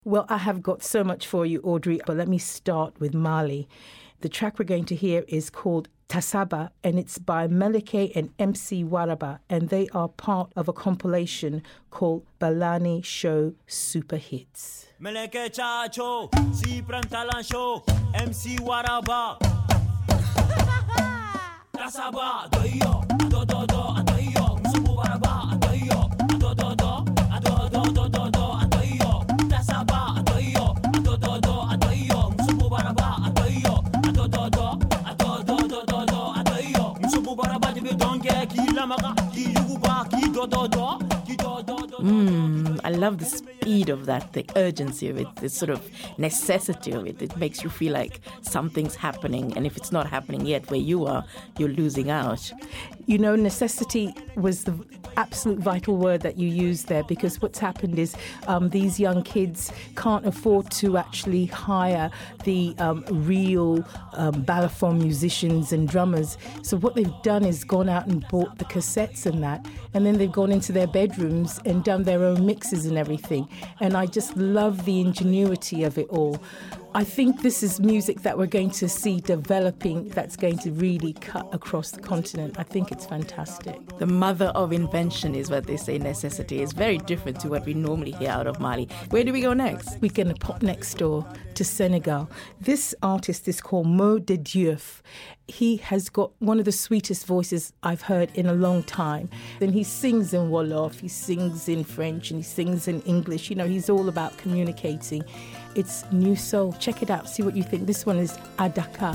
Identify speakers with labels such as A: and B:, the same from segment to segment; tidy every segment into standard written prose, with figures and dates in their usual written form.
A: Well, I have got so much for you, Audrey, but let me start with Mali. The track we're going to hear is called Tasaba, and it's by Melike and MC Waraba, and they are part of a compilation called Balani Show Super Hits.
B: Melike Chacho, Si Prantalan Show, MC Waraba. Tasaba, doyo, do do do, doyo, Musubu Waraba, doyo, do do do, do do do do do, doyo, Tasaba, doyo, do do do, doyo, Musubu Waraba, doyo, do do do, do do do do do, doyo, Musubu Waraba, de donke, ki lamaga, ki yuguba, ki do do do, ki do do do.
C: I love the speed of that, the urgency of it, the sort of necessity of it. It makes you feel like something's happening, and if it's not happening yet where you are, you're losing out.
A: You know, necessity was the absolute vital word that you used there, because what's happened is these young kids can't afford to actually hire the real balafon musicians and drummers. So what they've done is gone out and bought the cassettes and that, and then they've gone into their bedrooms and done their own mixes and everything. And I just love the ingenuity of it all. I think this is music that we're going to see developing that's going to really cut across the continent. I think it's fantastic.
C: The mother of invention is what they say, necessity. Is very different to what we normally hear out of Mali. Where do we go next?
A: We're going to pop next door to Senegal. This artist is called Mo de Diouf. He has got one of the sweetest voices I've heard in a long time. And he sings in Wolof, he sings in French, and he sings in English. You know, he's all about communicating. It's new soul. Check it out. See what you think. This one is Adaka.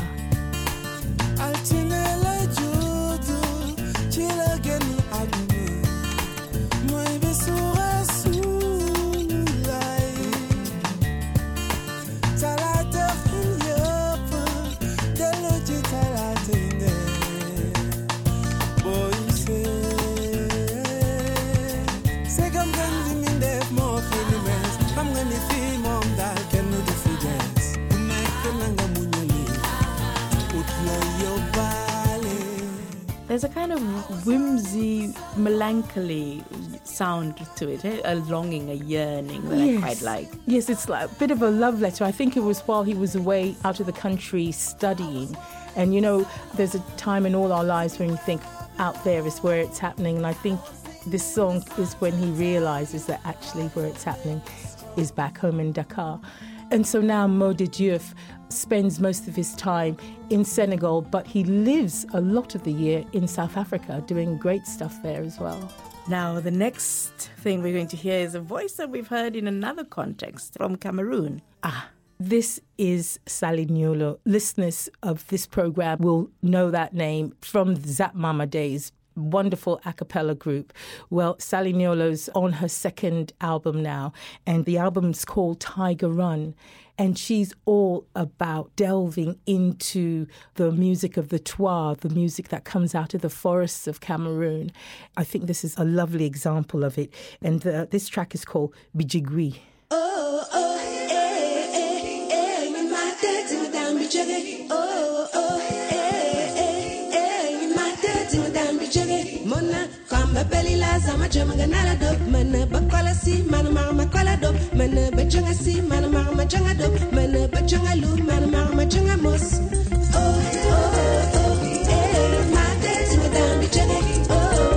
C: There's a kind of whimsy, melancholy sound to it, a longing, a yearning that I quite like.
A: Yes, it's like a bit of a love letter. I think it was while he was away out of the country studying. And, you know, there's a time in all our lives when we think out there is where it's happening. And I think this song is when he realizes that actually where it's happening is back home in Dakar. And so now Mo de Diouf spends most of his time in Senegal, but he lives a lot of the year in South Africa, doing great stuff there as well.
C: Now, the next thing we're going to hear is a voice that we've heard in another context from Cameroon.
A: This is Sally Nyolo. Listeners of this program will know that name from Zap Mama days. Wonderful a cappella group. Well, Sally Nyolo's on her second album now, and the album's called Tiger Run. And she's all about delving into the music of the Twa, the music that comes out of the forests of Cameroon. I think this is a lovely example of it. And this track is called Bijigui.
D: Sama jamanga nala dop mana bakola si mana mama kola dop mana bajanga si mana mama janga dop mana bajanga lu mana mama janga mos my dancing with them bijage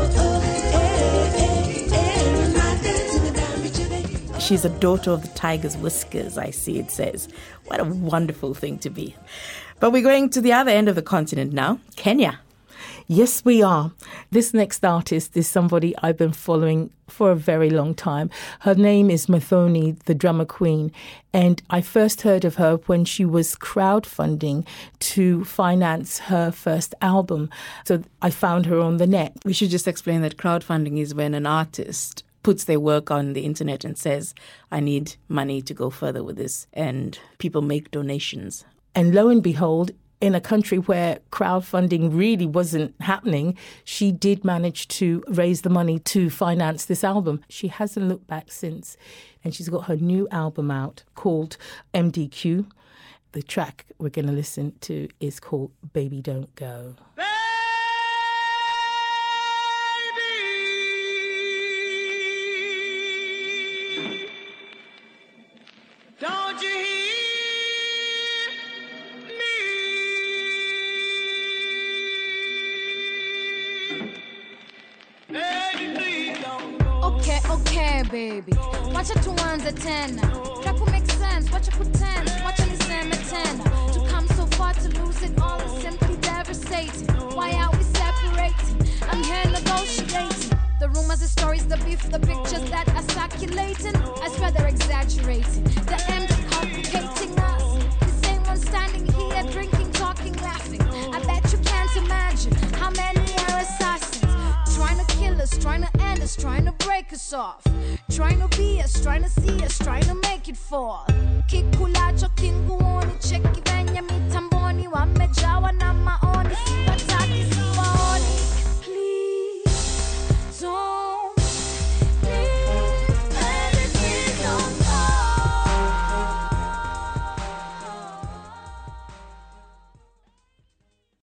D: my dancing with them bijage.
C: She's a daughter of the tiger's whiskers, I see it says. What a wonderful thing to be. But we're going to the other end of the continent now, Kenya.
A: Yes, we are. This next artist is somebody I've been following for a very long time. Her name is Muthoni, the drummer queen. And I first heard of her when she was crowdfunding to finance her first album. So I found her on the net.
C: We should just explain that crowdfunding is when an artist puts their work on the internet and says, I need money to go further with this. And people make donations.
A: And lo and behold, in a country where crowdfunding really wasn't happening, she did manage to raise the money to finance this album. She hasn't looked back since. And she's got her new album out called MDQ. The track we're going to listen to is called Baby Don't Go.
E: baby. Wacha tuanze tena. Try to make sense, wacha kutend, wacha niseme tena. To come so far to lose it all is simply devastating. Why are we separating? I'm here negotiating. The rumors, the stories, the beef, the pictures that are circulating. I swear they're exaggerating. The empty complicating us. The same one standing here, drinking, talking, laughing. I bet you can't imagine how many are assassins. Trying to kill us, trying to end us, trying to break us off. Trying to be us, trying to see us, trying to make it fall. Kikulacho kinguoni, cheki venye mitamboni wamejawa na